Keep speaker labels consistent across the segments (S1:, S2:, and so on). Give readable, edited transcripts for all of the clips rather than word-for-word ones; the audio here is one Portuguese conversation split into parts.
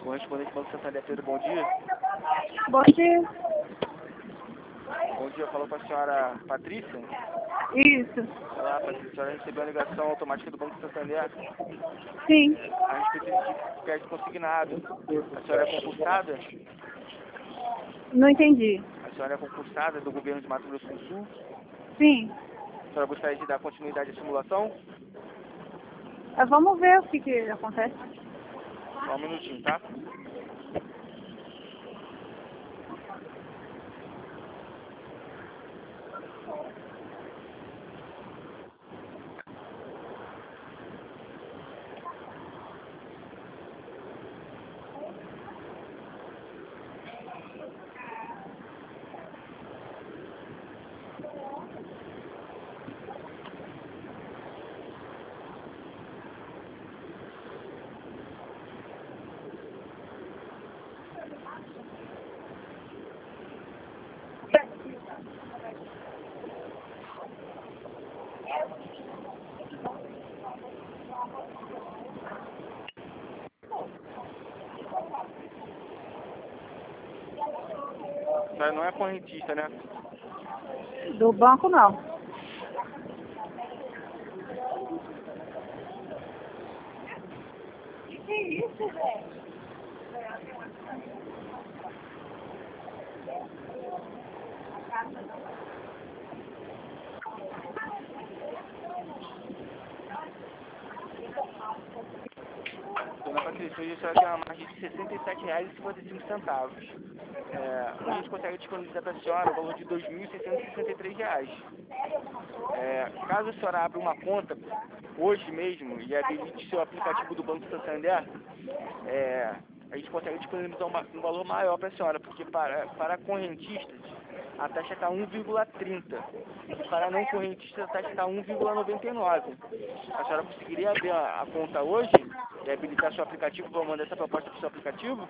S1: Correspondente Banco Santander, Pedro, bom dia.
S2: Bom dia.
S1: Bom dia, falou com a senhora Patrícia.
S2: Isso.
S1: Olá, Patrícia, a senhora recebeu a ligação automática do Banco Santander
S2: Sim.
S1: a respeito de crédito consignado. A senhora é concursada?
S2: Não entendi.
S1: A senhora é concursada do governo de Mato Grosso do Sul?
S2: Sim.
S1: A senhora gostaria de dar continuidade à simulação?
S2: Vamos ver o que acontece.
S1: Só um minutinho, tá? A senhora não é correntista, né?
S2: Do banco, não. Que isso, velho?
S1: Dona Patrícia, hoje a senhora tem uma margem de R$ 67,55. Hoje a gente consegue disponibilizar para a senhora o valor de R$ 2.663. Caso a senhora abra uma conta hoje mesmo e habilite seu aplicativo do Banco Santander, a gente consegue disponibilizar um valor maior para a senhora, porque para correntistas a taxa está 1,30 e para não correntistas a taxa está 1,99. A senhora conseguiria abrir a conta hoje e habilitar seu aplicativo? Vou mandar essa proposta para o seu aplicativo?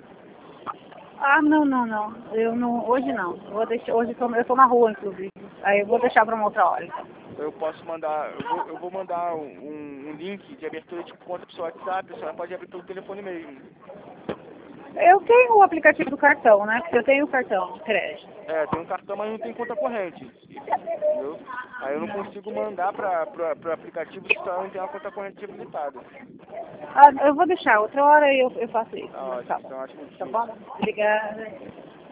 S2: Não. Eu não, hoje não. Hoje eu tô na rua, inclusive. Aí eu vou deixar para uma outra hora. Então.
S1: Eu posso mandar, eu vou mandar um link de abertura de conta para o seu WhatsApp, a senhora pode abrir pelo telefone mesmo.
S2: Eu tenho o aplicativo do cartão, né? Porque eu tenho o cartão de crédito.
S1: Tem um cartão, mas não tem conta corrente, entendeu? Aí eu não consigo mandar para o aplicativo se ela não tem uma conta corrente habilitada.
S2: Eu vou deixar. Outra hora eu faço isso.
S1: Tá ótimo, então ótimo dia.
S2: Tá bom? Obrigada.